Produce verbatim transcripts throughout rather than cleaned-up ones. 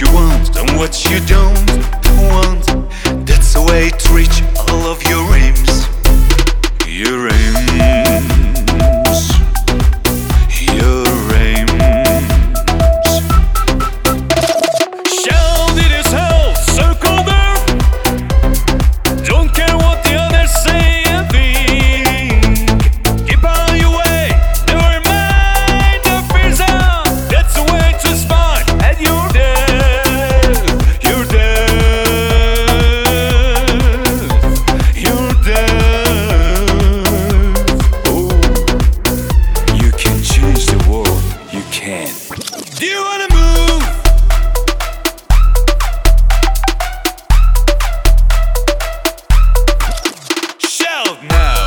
you want and what you don't want. That's the way to reach all of your aims. Your aims. Your aims. Shout it is hell, circle there. Don't care what the others say and think. Keep on your way, never mind the fears out. That's the way to spot and you're dead. You're dead. You're dead. Oh, you can change the world. You can. Do you wanna move? Shout now.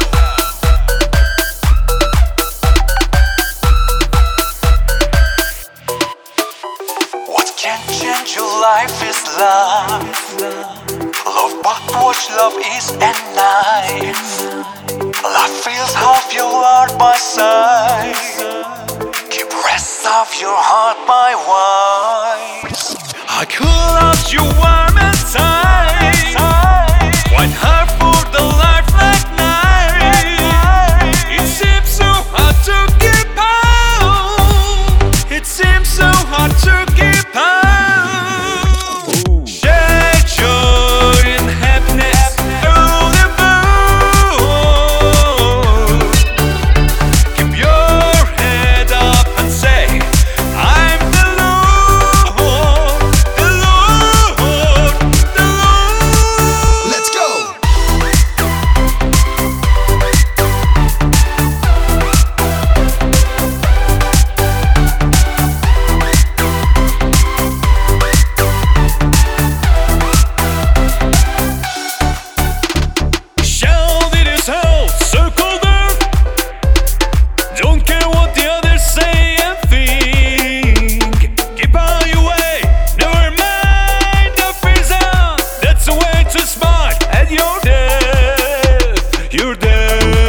What can change your life is love. Love but what love is at night. Love feels half your heart by side. Keep rest of your heart by wise. I could love you warm and tight. White heart for the life like night. It seems so hard to keep out. It seems so hard to keep out. Share joy and happiness through the moon. Keep your head up and say, I'm the Lord, the Lord, the Lord. Let's go. Shout it is hell, circle there. Don't care what the others say and think. Keep on your way, never mind the fears out. That's the way to smart and you're dead. You're dead.